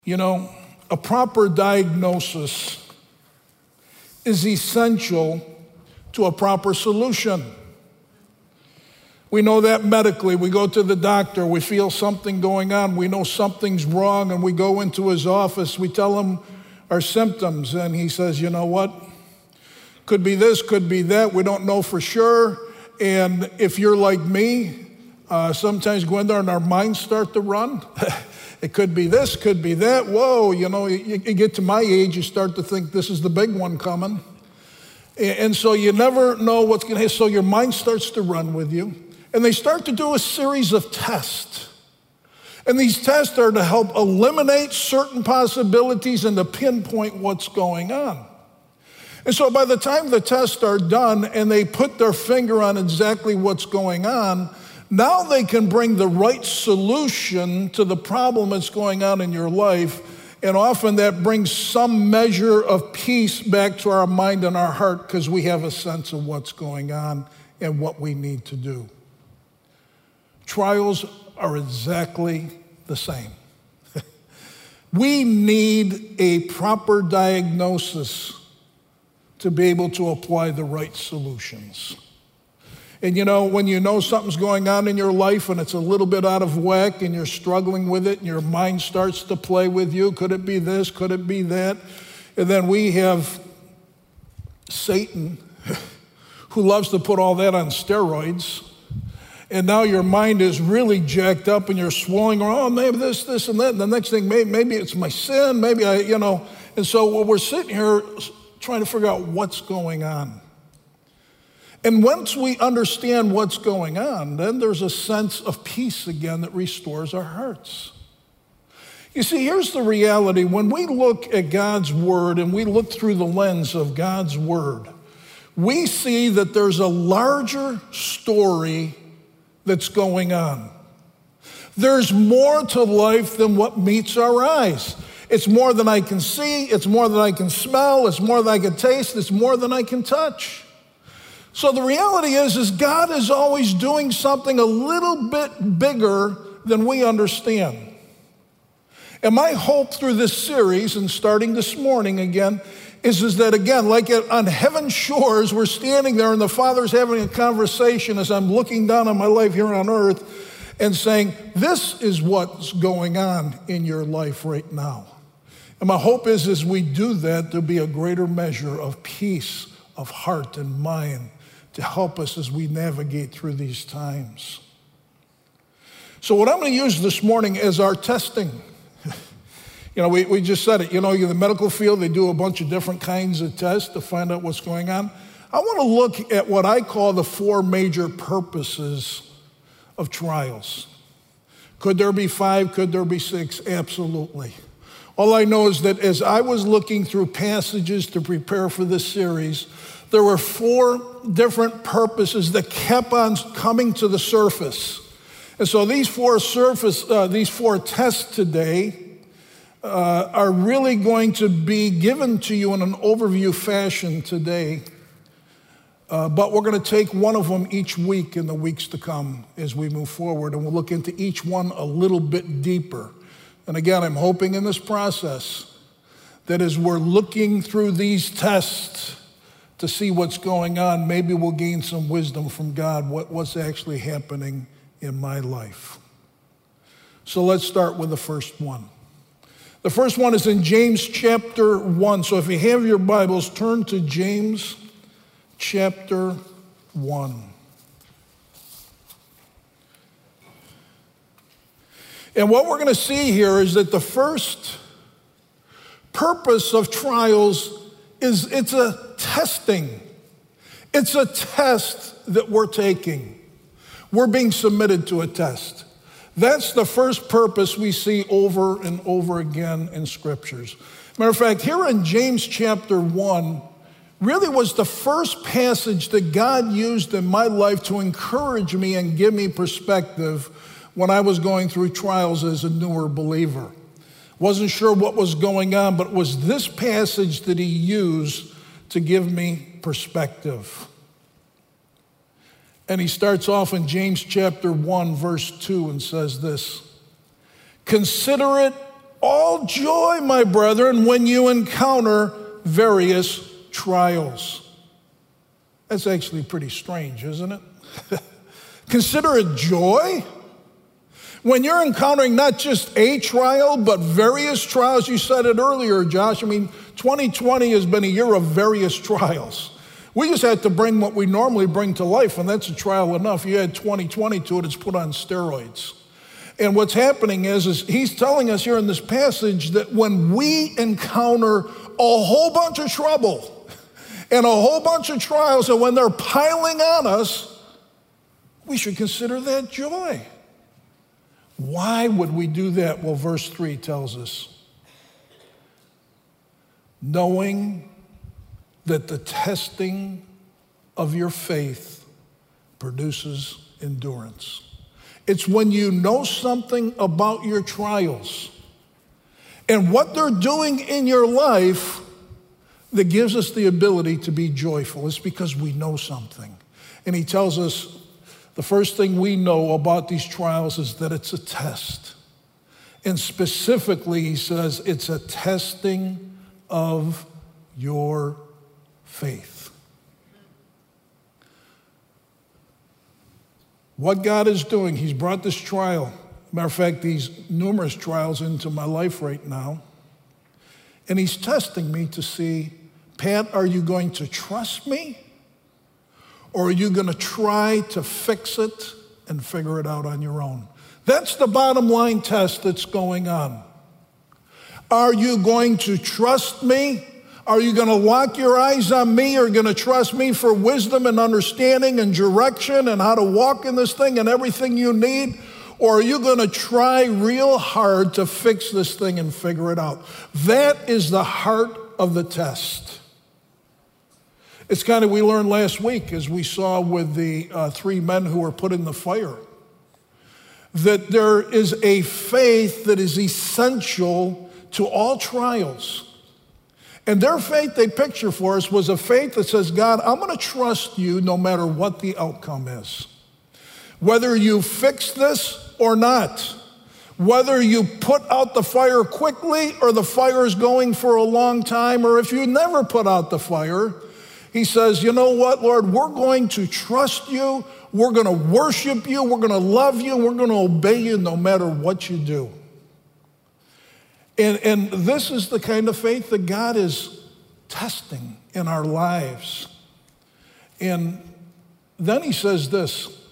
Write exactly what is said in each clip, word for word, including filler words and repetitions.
You know, a proper diagnosis is essential to a proper solution. We know that medically. We go to the doctor, we feel something going on, we know something's wrong, and we go into his office, we tell him our symptoms, and he says, you know what? Could be this, could be that, we don't know for sure. And if you're like me, uh, sometimes, Gwenda, and our minds start to run. It could be this, could be that. Whoa, you know, you, you get to my age, you start to think this is the big one coming. And, and so you never know what's going to happen. So your mind starts to run with you. And they start to do a series of tests. And these tests are to help eliminate certain possibilities and to pinpoint what's going on. And so by the time the tests are done and they put their finger on exactly what's going on, now they can bring the right solution to the problem that's going on in your life. And often that brings some measure of peace back to our mind and our heart because we have a sense of what's going on and what we need to do. Trials are exactly the same. We need a proper diagnosis to be able to apply the right solutions. And you know, when you know something's going on in your life and it's a little bit out of whack and you're struggling with it and your mind starts to play with you, could it be this, could it be that? And then we have Satan, who loves to put all that on steroids. And now your mind is really jacked up and you're swirling around, oh, maybe this, this, and that. And the next thing, maybe, maybe it's my sin, maybe I, you know. And so we're sitting here trying to figure out what's going on. And once we understand what's going on, then there's a sense of peace again that restores our hearts. You see, here's the reality. When we look at God's word and we look through the lens of God's word, we see that there's a larger story that's going on. There's more to life than what meets our eyes. It's more than I can see, it's more than I can smell, it's more than I can taste, it's more than I can touch. So the reality is, is God is always doing something a little bit bigger than we understand. And my hope through this series, and starting this morning again, is, is that again, like on heaven's shores, we're standing there and the Father's having a conversation as I'm looking down on my life here on earth and saying, this is what's going on in your life right now. And my hope is as we do that, there'll be a greater measure of peace of heart and mind to help us as we navigate through these times. So what I'm going to use this morning is our testing. You know, we, we just said it, you know, in the medical field, they do a bunch of different kinds of tests to find out what's going on. I want to look at what I call the four major purposes of trials. Could there be five? Could there be six? Absolutely. All I know is that as I was looking through passages to prepare for this series, there were four different purposes that kept on coming to the surface. And so these four surface, uh, these four tests today uh, are really going to be given to you in an overview fashion today. Uh, but we're going to take one of them each week in the weeks to come as we move forward, and we'll look into each one a little bit deeper. And again, I'm hoping in this process that as we're looking through these tests to see what's going on, maybe we'll gain some wisdom from God, what, what's actually happening in my life. So let's start with the first one. The first one is in James chapter one. So if you have your Bibles, turn to James chapter one. And what we're going to see here is that the first purpose of trials is it's a testing. It's a test that we're taking. We're being submitted to a test. That's the first purpose we see over and over again in scriptures. Matter of fact, here in James chapter one, really was the first passage that God used in my life to encourage me and give me perspective when I was going through trials as a newer believer. Wasn't sure what was going on, but it was this passage that he used to give me perspective. And he starts off in James chapter one, verse two, and says this: "Consider it all joy, my brethren, when you encounter various trials. That's actually pretty strange, isn't it? Consider it joy. When you're encountering not just a trial, but various trials. You said it earlier, Josh. I mean, twenty twenty has been a year of various trials. We just had to bring what we normally bring to life, and that's a trial enough. You add twenty twenty to it, it's put on steroids. And what's happening is, is he's telling us here in this passage that when we encounter a whole bunch of trouble and a whole bunch of trials, and when they're piling on us, we should consider that joy. Why would we do that? Well, verse three tells us, knowing that the testing of your faith produces endurance. It's when you know something about your trials and what they're doing in your life that gives us the ability to be joyful. It's because we know something. And he tells us the first thing we know about these trials is that it's a test. And specifically, he says, it's a testing of your faith. What God is doing, he's brought this trial, matter of fact, these numerous trials into my life right now, and he's testing me to see, Pat, are you going to trust me? Or are you going to try to fix it and figure it out on your own? That's the bottom line test that's going on. Are you going to trust me? Are you going to lock your eyes on me? Are you going to trust me for wisdom and understanding and direction and how to walk in this thing and everything you need? Or are you going to try real hard to fix this thing and figure it out? That is the heart of the test. It's kind of, we learned last week, as we saw with the uh, three men who were put in the fire, that there is a faith that is essential to all trials. And their faith they picture for us was a faith that says, God, I'm going to trust you no matter what the outcome is. Whether you fix this or not, whether you put out the fire quickly or the fire is going for a long time, or if you never put out the fire, he says, you know what, Lord, we're going to trust you, we're going to worship you, we're going to love you, we're going to obey you no matter what you do. And, and this is the kind of faith that God is testing in our lives. And then he says this,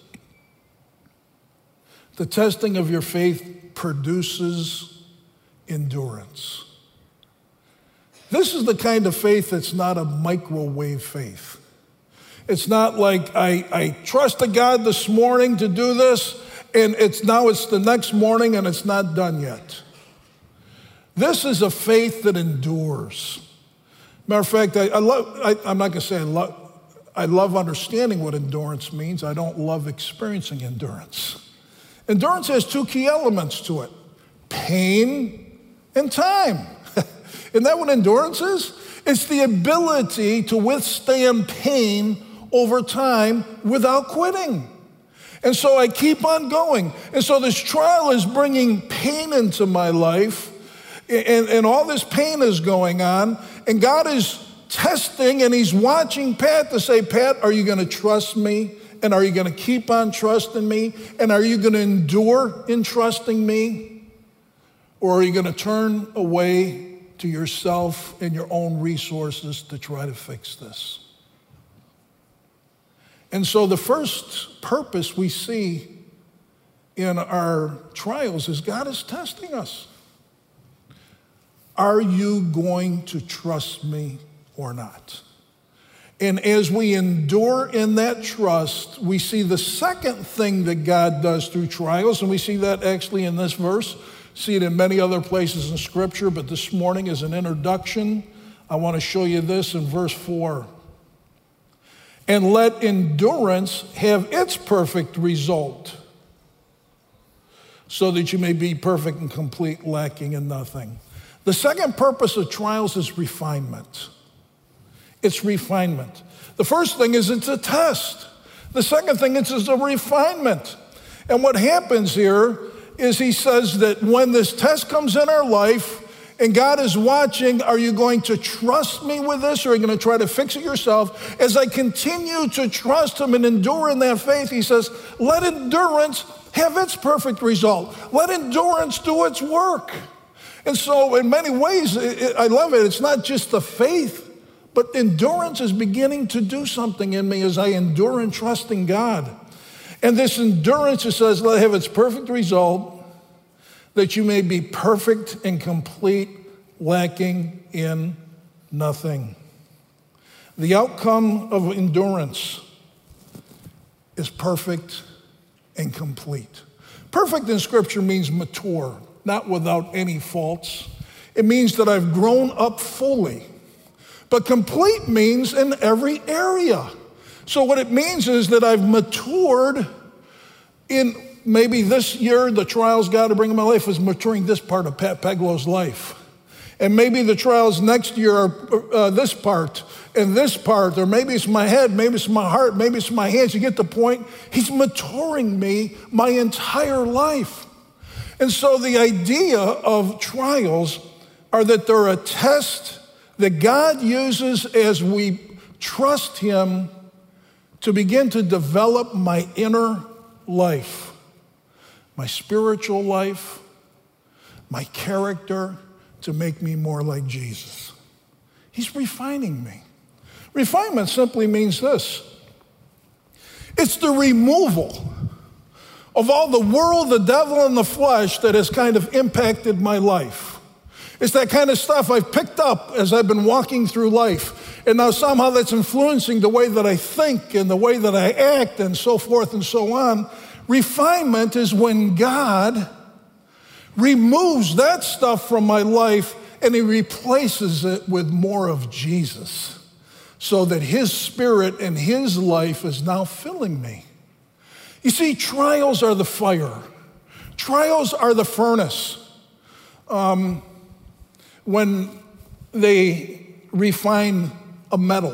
the testing of your faith produces endurance. This is the kind of faith that's not a microwave faith. It's not like I, I trusted God this morning to do this, and it's now it's the next morning and it's not done yet. This is a faith that endures. Matter of fact, I, I love, I, I'm not going to say I love, I love understanding what endurance means. I don't love experiencing endurance. Endurance has two key elements to it, pain and time. Isn't that what endurance is? It's the ability to withstand pain over time without quitting. And so I keep on going. And so this trial is bringing pain into my life, and, and all this pain is going on, and God is testing, and he's watching Pat to say, Pat, are you going to trust me? And are you going to keep on trusting me? And are you going to endure in trusting me? Or are you going to turn away to yourself and your own resources to try to fix this? And so the first purpose we see in our trials is God is testing us. Are you going to trust me or not? And as we endure in that trust, we see the second thing that God does through trials, and we see that actually in this verse. See it in many other places in Scripture, but this morning as an introduction, I want to show you this in verse four. And let endurance have its perfect result, so that you may be perfect and complete, lacking in nothing. The second purpose of trials is refinement. It's refinement. The first thing is it's a test. The second thing is it's a refinement. And what happens here is he says that when this test comes in our life and God is watching, are you going to trust me with this, or are you going to try to fix it yourself? As I continue to trust him and endure in that faith, he says, let endurance have its perfect result. Let endurance do its work. And so in many ways, it, I love it. It's not just the faith, but endurance is beginning to do something in me as I endure and trust in God. And this endurance, it says, let it have its perfect result, that you may be perfect and complete, lacking in nothing. The outcome of endurance is perfect and complete. Perfect in Scripture means mature, not without any faults. It means that I've grown up fully. But complete means in every area. So what it means is that I've matured in maybe this year, the trials God to bring in my life is maturing this part of Pat Peglow's life. And maybe the trials next year are uh, this part and this part, or maybe it's my head, maybe it's my heart, maybe it's my hands. You get the point? He's maturing me my entire life. And so the idea of trials are that they're a test that God uses as we trust him to begin to develop my inner life. My spiritual life, my character, to make me more like Jesus. He's refining me. Refinement simply means this. It's the removal of all the world, the devil, and the flesh that has kind of impacted my life. It's that kind of stuff I've picked up as I've been walking through life. And now somehow that's influencing the way that I think and the way that I act and so forth and so on. Refinement is when God removes that stuff from my life and he replaces it with more of Jesus so that his spirit and his life is now filling me. You see, trials are the fire. Trials are the furnace. Um, when they refine a metal,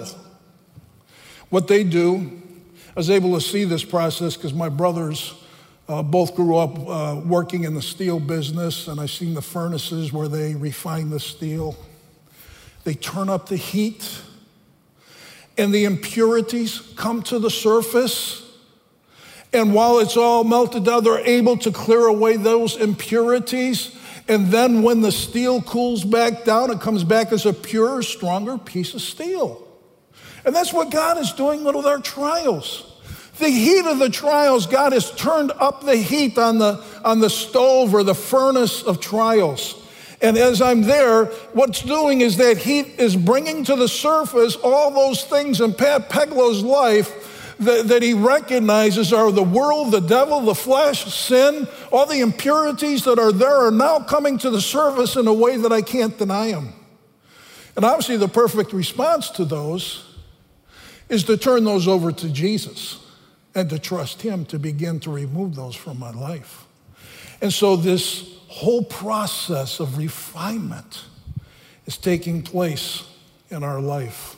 what they do, I was able to see this process because my brothers uh, both grew up uh, working in the steel business, and I've seen the furnaces where they refine the steel. They turn up the heat, and the impurities come to the surface. And while it's all melted down, they're able to clear away those impurities. And then when the steel cools back down, it comes back as a purer, stronger piece of steel. And that's what God is doing with our trials. The heat of the trials, God has turned up the heat on the, on the stove or the furnace of trials. And as I'm there, what's doing is that heat is bringing to the surface all those things in Pat Peglow's life that, that he recognizes are the world, the devil, the flesh, sin. All the impurities that are there are now coming to the surface in a way that I can't deny them. And obviously the perfect response to those is to turn those over to Jesus and to trust him to begin to remove those from my life. And so this whole process of refinement is taking place in our life.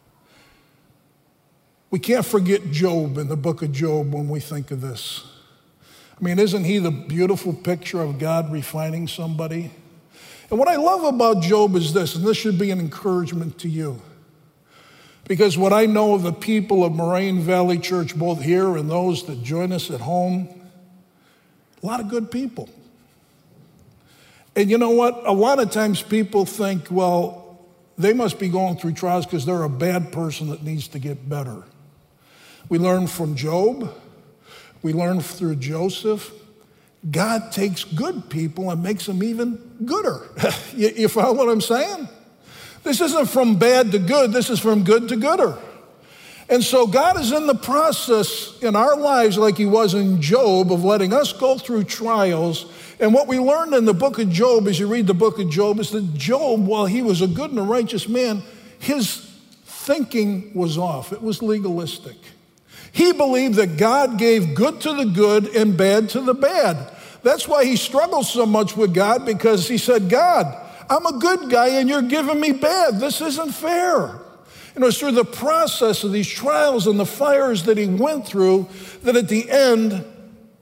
We can't forget Job in the book of Job when we think of this. I mean, isn't he the beautiful picture of God refining somebody? And what I love about Job is this, and this should be an encouragement to you. Because what I know of the people of Moraine Valley Church, both here and those that join us at home, a lot of good people. And you know what? A lot of times people think, well, they must be going through trials because they're a bad person that needs to get better. We learn from Job. We learn through Joseph. God takes good people and makes them even gooder. you, you follow what I'm saying? This isn't from bad to good. This is from good to gooder. And so God is in the process in our lives, like he was in Job, of letting us go through trials. And what we learned in the book of Job, as you read the book of Job, is that Job, while he was a good and a righteous man, his thinking was off. It was legalistic. He believed that God gave good to the good and bad to the bad. That's why he struggled so much with God, because he said, God, I'm a good guy and you're giving me bad. This isn't fair. And it was through the process of these trials and the fires that he went through that at the end,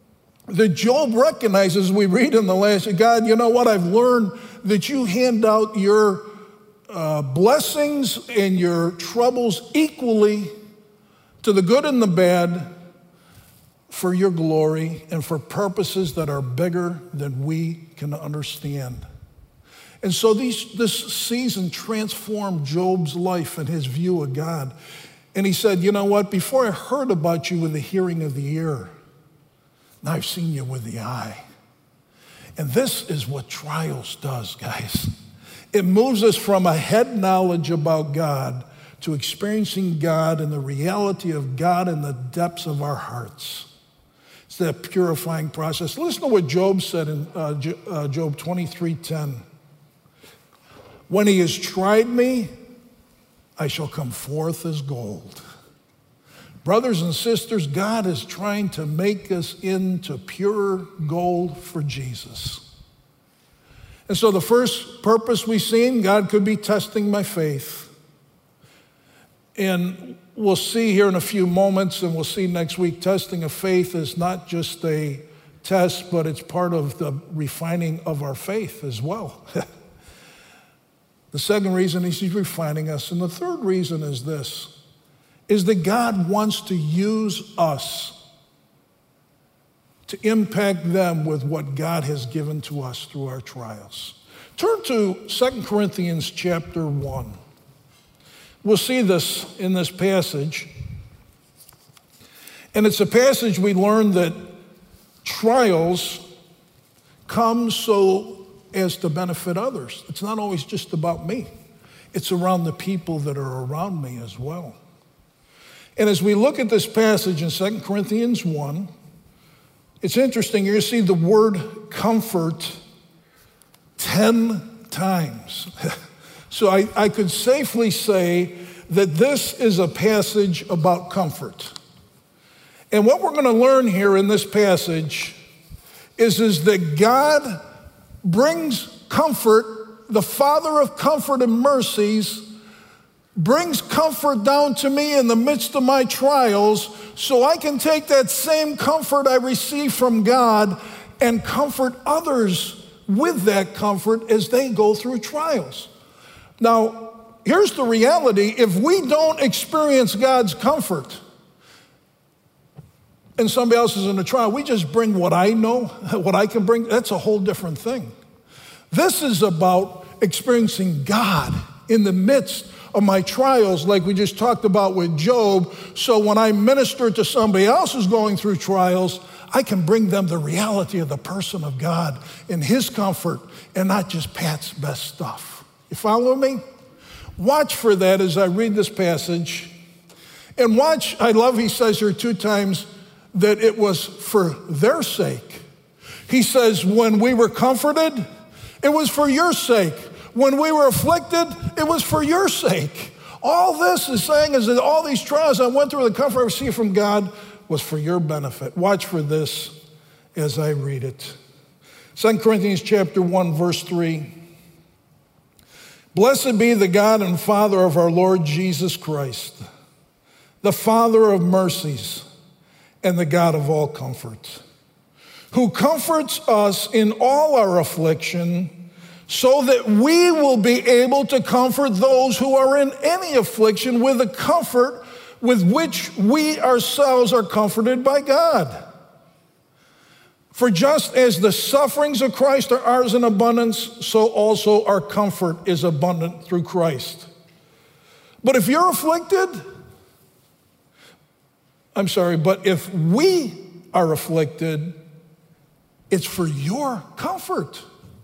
that Job recognizes, we read in the last, God, you know what, I've learned that you hand out your uh, blessings and your troubles equally to the good and the bad for your glory and for purposes that are bigger than we can understand. And so these, this season transformed Job's life and his view of God. And he said, you know what, before I heard about you with the hearing of the ear, now I've seen you with the eye. And this is what trials does, guys. It moves us from a head knowledge about God to experiencing God and the reality of God in the depths of our hearts. It's that purifying process. Listen to what Job said in uh, uh, Job twenty-three ten. When he has tried me, I shall come forth as gold. Brothers and sisters, God is trying to make us into pure gold for Jesus. And so the first purpose we've seen, God could be testing my faith. And we'll see here in a few moments, and we'll see next week, testing of faith is not just a test, but it's part of the refining of our faith as well. The second reason is he's refining us. And the third reason is this, is that God wants to use us to impact them with what God has given to us through our trials. Turn to Second Corinthians chapter one. We'll see this in this passage. And it's a passage we learn that trials come so as to benefit others. It's not always just about me. It's around the people that are around me as well. And as we look at this passage in Second Corinthians one, it's interesting. You're going to see the word comfort ten times. So I, I could safely say that this is a passage about comfort. And what we're going to learn here in this passage is, is that God brings comfort, the Father of comfort and mercies, brings comfort down to me in the midst of my trials so I can take that same comfort I receive from God and comfort others with that comfort as they go through trials. Now, here's the reality. If we don't experience God's comfort and somebody else is in a trial, we just bring what I know, what I can bring. That's a whole different thing. This is about experiencing God in the midst of my trials, like we just talked about with Job. So when I minister to somebody else who's going through trials, I can bring them the reality of the person of God in his comfort and not just Pat's best stuff. You follow me? Watch for that as I read this passage. And watch, I love he says here two times that it was for their sake. He says, when we were comforted, it was for your sake. When we were afflicted, it was for your sake. All this is saying is that all these trials I went through, the comfort I received from God was for your benefit. Watch for this as I read it. Second Corinthians chapter one, verse three. Blessed be the God and Father of our Lord Jesus Christ, the Father of mercies and the God of all comfort, who comforts us in all our affliction, so that we will be able to comfort those who are in any affliction with the comfort with which we ourselves are comforted by God. For just as the sufferings of Christ are ours in abundance, so also our comfort is abundant through Christ. But if you're afflicted, I'm sorry, but if we are afflicted, it's for your comfort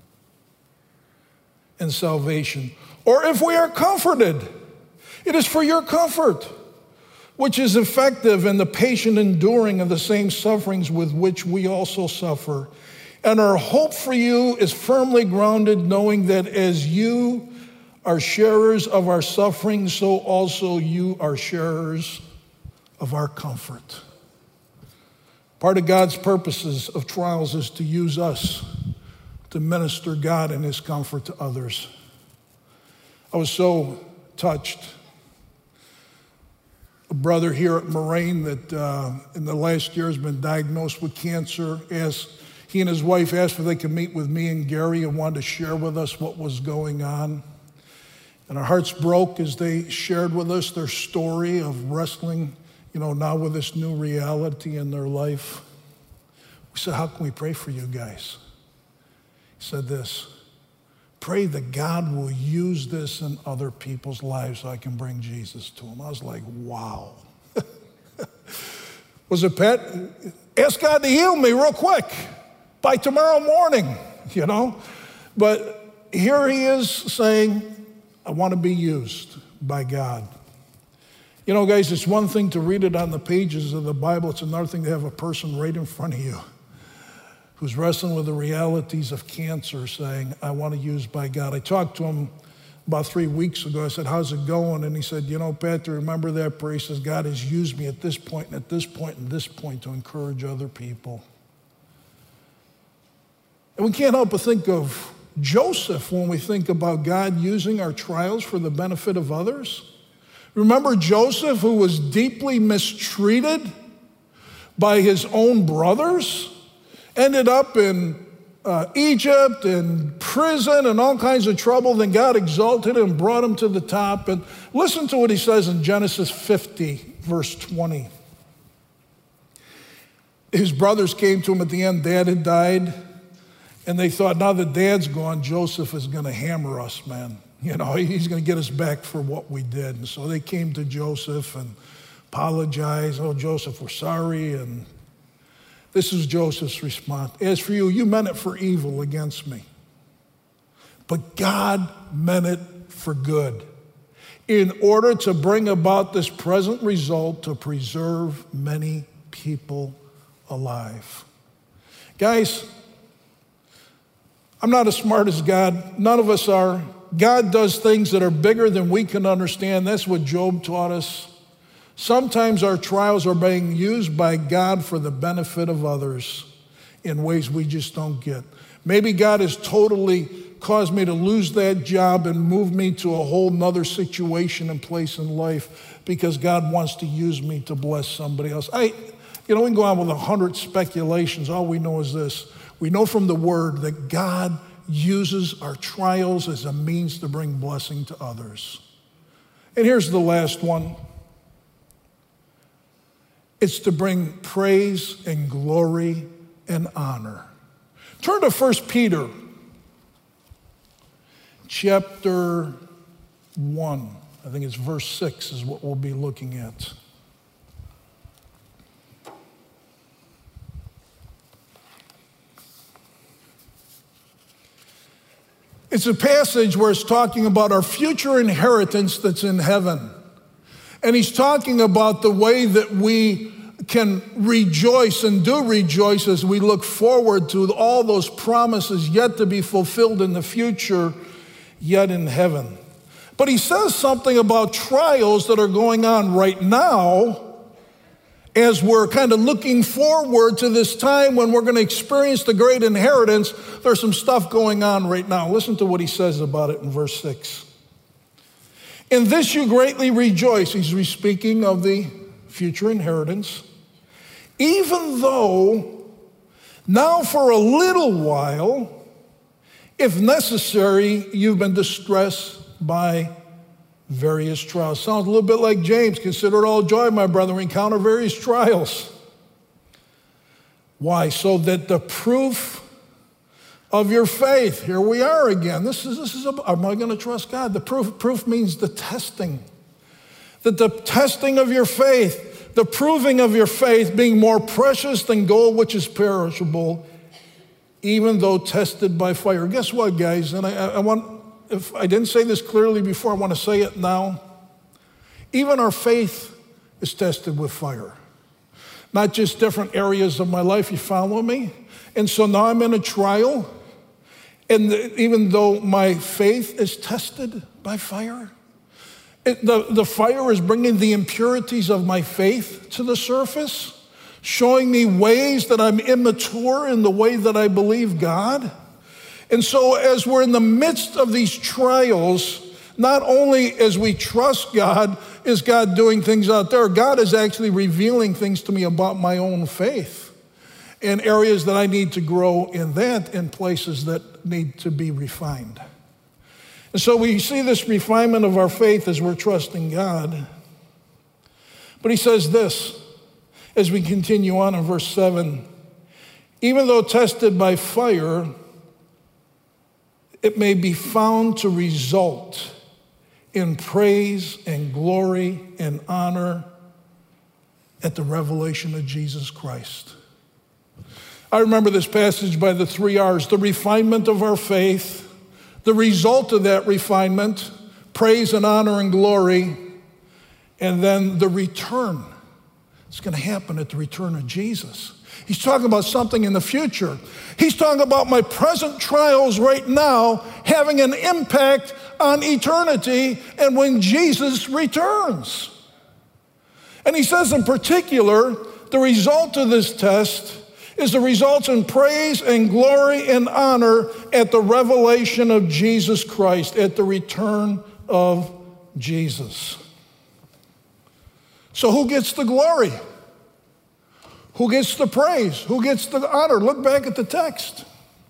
and salvation. Or if we are comforted, it is for your comfort, which is effective in the patient enduring of the same sufferings with which we also suffer. And our hope for you is firmly grounded, knowing that as you are sharers of our suffering, so also you are sharers of our comfort. Part of God's purposes of trials is to use us to minister God and his comfort to others. I was so touched a brother here at Moraine that uh, in the last year has been diagnosed with cancer. As he and his wife asked if they could meet with me and Gary and wanted to share with us what was going on. And our hearts broke as they shared with us their story of wrestling, you know, now with this new reality in their life. We said, how can we pray for you guys? He said this, pray that God will use this in other people's lives so I can bring Jesus to them. I was like, wow. Was it Pat? Ask God to heal me real quick by tomorrow morning, you know? But here he is saying, I want to be used by God. You know, guys, it's one thing to read it on the pages of the Bible. It's another thing to have a person right in front of you who's wrestling with the realities of cancer saying, I want to use by God. I talked to him about three weeks ago. I said, how's it going? And he said, you know, Pat, to remember that prayer, he says, God has used me at this point and at this point and this point to encourage other people. And we can't help but think of Joseph when we think about God using our trials for the benefit of others. Remember Joseph, who was deeply mistreated by his own brothers? Ended up in uh, Egypt and prison and all kinds of trouble. Then God exalted him and brought him to the top. And listen to what he says in Genesis fifty, verse twenty. His brothers came to him at the end. Dad had died. And they thought, now that Dad's gone, Joseph is going to hammer us, man. You know, he's going to get us back for what we did. And so they came to Joseph and apologized. Oh, Joseph, we're sorry. And this is Joseph's response. As for you, you meant it for evil against me. But God meant it for good, in order to bring about this present result to preserve many people alive. Guys, I'm not as smart as God. None of us are. God does things that are bigger than we can understand. That's what Job taught us. Sometimes our trials are being used by God for the benefit of others in ways we just don't get. Maybe God has totally caused me to lose that job and move me to a whole nother situation and place in life because God wants to use me to bless somebody else. I, you know, we can go on with a hundred speculations. All we know is this. We know from the Word that God uses our trials as a means to bring blessing to others. And here's the last one. It's to bring praise and glory and honor. Turn to First Peter chapter one. I think it's verse six is what we'll be looking at. It's a passage where it's talking about our future inheritance that's in heaven. And he's talking about the way that we can rejoice and do rejoice as we look forward to all those promises yet to be fulfilled in the future, yet in heaven. But he says something about trials that are going on right now as we're kind of looking forward to this time when we're going to experience the great inheritance. There's some stuff going on right now. Listen to what he says about it in verse six. In this you greatly rejoice. He's speaking of the future inheritance. Even though now for a little while, if necessary, you've been distressed by various trials. Sounds a little bit like James. Consider it all joy, my brother, when you encounter various trials. Why? So that the proof of your faith, here we are again. This is, this is, a, am I going to trust God? The proof, proof means the testing. That the testing of your faith, the proving of your faith being more precious than gold which is perishable, even though tested by fire. Guess what, guys? And I, I want, if I didn't say this clearly before, I want to say it now. Even our faith is tested with fire. Not just different areas of my life, you follow me? And so now I'm in a trial. And even though my faith is tested by fire, it, the, the fire is bringing the impurities of my faith to the surface, showing me ways that I'm immature in the way that I believe God. And so as we're in the midst of these trials, not only as we trust God, is God doing things out there, God is actually revealing things to me about my own faith in areas that I need to grow in that, in places that need to be refined. And so we see this refinement of our faith as we're trusting God. But he says this, as we continue on in verse seven, even though tested by fire, it may be found to result in praise and glory and honor at the revelation of Jesus Christ. I remember this passage by the three R's, the refinement of our faith, the result of that refinement, praise and honor and glory, and then the return. It's going to happen at the return of Jesus. He's talking about something in the future. He's talking about my present trials right now having an impact on eternity and when Jesus returns. And he says in particular, the result of this test is the results in praise and glory and honor at the revelation of Jesus Christ, at the return of Jesus. So who gets the glory? Who gets the praise? Who gets the honor? Look back at the text.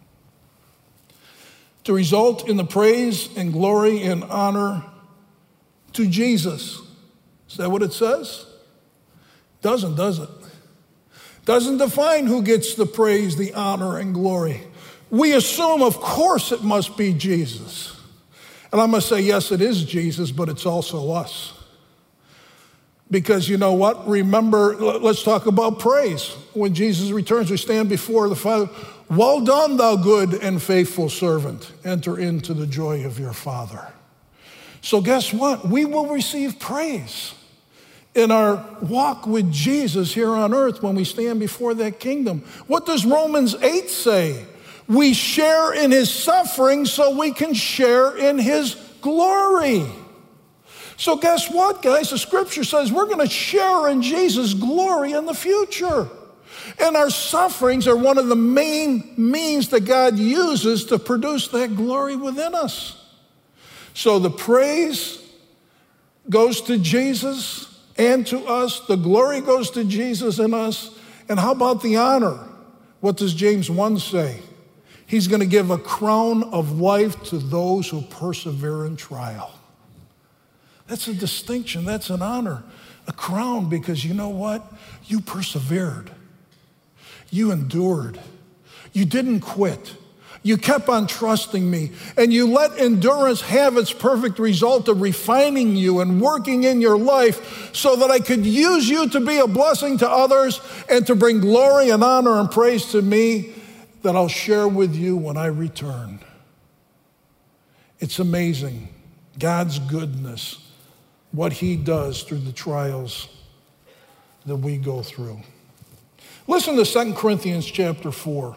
To result in the praise and glory and honor to Jesus. Is that what it says? Doesn't, does it? Doesn't define who gets the praise, the honor, and glory. We assume, of course, it must be Jesus. And I'm going to say, yes, it is Jesus, but it's also us. Because you know what? Remember, let's talk about praise. When Jesus returns, we stand before the Father. Well done, thou good and faithful servant. Enter into the joy of your Father. So guess what? We will receive praise in our walk with Jesus here on earth when we stand before that kingdom. What does Romans eight say? We share in his suffering so we can share in his glory. So guess what, guys? The scripture says we're going to share in Jesus' glory in the future. And our sufferings are one of the main means that God uses to produce that glory within us. So the praise goes to Jesus and to us. The glory goes to Jesus and us. And how about the honor? What does James one say? He's going to give a crown of life to those who persevere in trial. That's a distinction. That's an honor, a crown, because you know what? You persevered. You endured. You didn't quit. You kept on trusting me, and you let endurance have its perfect result of refining you and working in your life so that I could use you to be a blessing to others and to bring glory and honor and praise to me that I'll share with you when I return. It's amazing, God's goodness, what he does through the trials that we go through. Listen to Second Corinthians chapter four.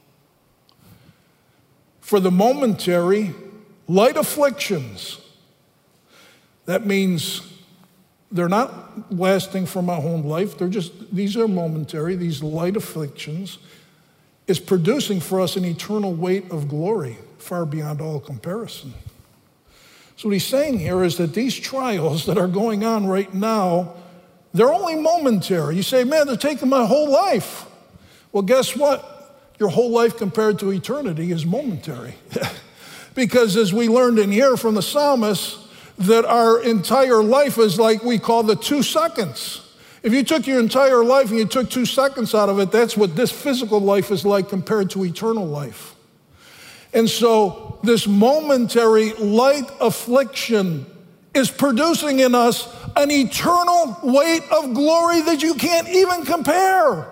For the momentary light afflictions, that means they're not lasting for my whole life. They're just, these are momentary, these light afflictions, is producing for us an eternal weight of glory far beyond all comparison. So what he's saying here is that these trials that are going on right now, they're only momentary. You say, man, they're taking my whole life. Well, guess what? Your whole life compared to eternity is momentary. Because as we learned in here from the psalmist, that our entire life is like we call the two seconds. If you took your entire life and you took two seconds out of it, that's what this physical life is like compared to eternal life. And so this momentary light affliction is producing in us an eternal weight of glory that you can't even compare.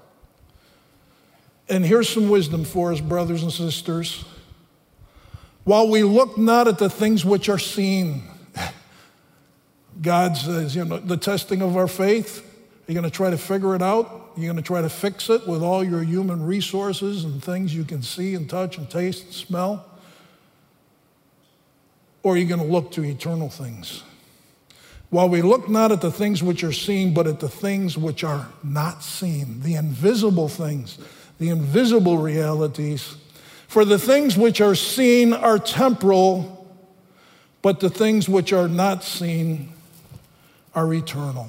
And here's some wisdom for us, brothers and sisters. While we look not at the things which are seen, God says, you know, the testing of our faith, you're going to try to figure it out. You're going to try to fix it with all your human resources and things you can see and touch and taste and smell. Or you're going to look to eternal things. While we look not at the things which are seen, but at the things which are not seen, the invisible things, the invisible realities. For the things which are seen are temporal, but the things which are not seen are eternal.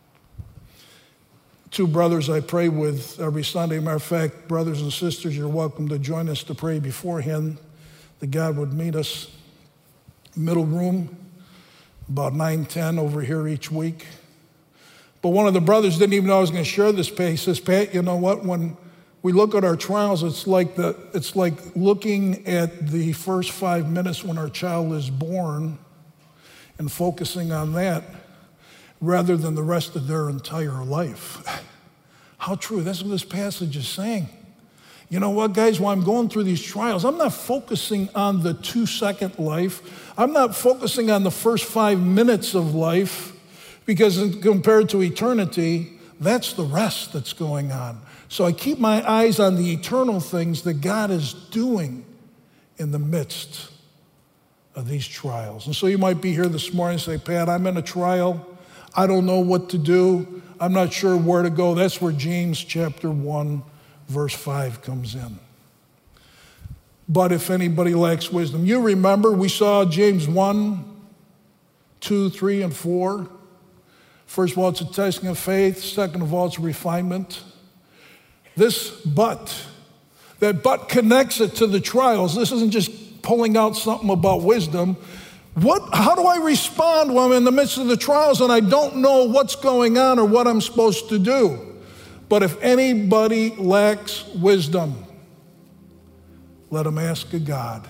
Two brothers I pray with every Sunday. Matter of fact, brothers and sisters, you're welcome to join us to pray beforehand that God would meet us. Middle room, about nine ten over here each week. But one of the brothers didn't even know I was going to share this. He says, Pat, you know what? When we look at our trials, it's like the it's like looking at the first five minutes when our child is born and focusing on that rather than the rest of their entire life. How true. That's what this passage is saying. You know what, guys? While I'm going through these trials, I'm not focusing on the two-second life. I'm not focusing on the first five minutes of life, because compared to eternity, that's the rest that's going on. So I keep my eyes on the eternal things that God is doing in the midst of these trials. And so you might be here this morning and say, Pat, I'm in a trial. I don't know what to do. I'm not sure where to go. That's where James chapter one, verse five comes in. But if anybody lacks wisdom, you remember we saw James one, two, three, and four. First of all, it's a testing of faith. Second of all, it's refinement. This but, that but connects it to the trials. This isn't just pulling out something about wisdom. What? How do I respond when I'm in the midst of the trials and I don't know what's going on or what I'm supposed to do? But if anybody lacks wisdom, let him ask of God,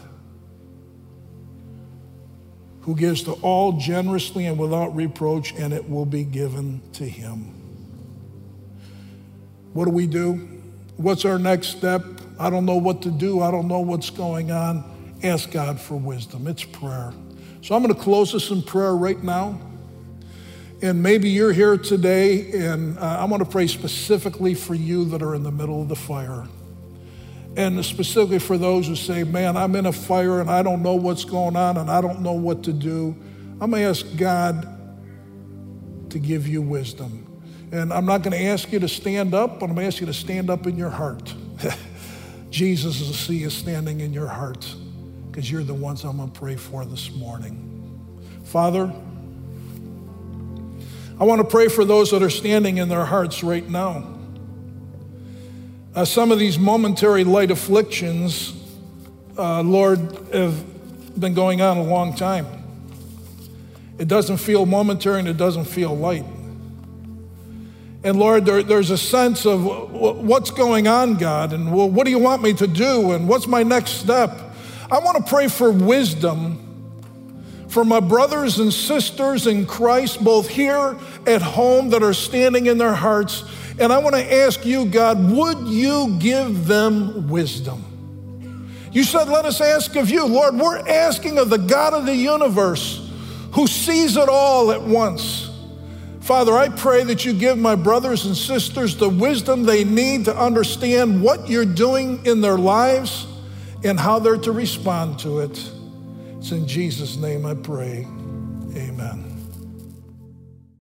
who gives to all generously and without reproach, and it will be given to him. What do we do? What's our next step? I don't know what to do. I don't know what's going on. Ask God for wisdom. It's prayer. So I'm going to close this in prayer right now. And maybe you're here today, and uh, I want to pray specifically for you that are in the middle of the fire. And specifically for those who say, man, I'm in a fire and I don't know what's going on and I don't know what to do. I'm going to ask God to give you wisdom. And I'm not going to ask you to stand up, but I'm going to ask you to stand up in your heart. Jesus will see you standing in your heart, because you're the ones I'm going to pray for this morning. Father, I want to pray for those that are standing in their hearts right now. Uh, some of these momentary light afflictions, uh, Lord, have been going on a long time. It doesn't feel momentary and it doesn't feel light. And Lord, there, there's a sense of what's going on, God, and well, what do you want me to do, and what's my next step? I want to pray for wisdom for my brothers and sisters in Christ, both here at home that are standing in their hearts. And I want to ask you, God, would you give them wisdom? You said, let us ask of you. Lord, we're asking of the God of the universe who sees it all at once. Father, I pray that you give my brothers and sisters the wisdom they need to understand what you're doing in their lives and how they're to respond to it. It's in Jesus' name I pray. Amen.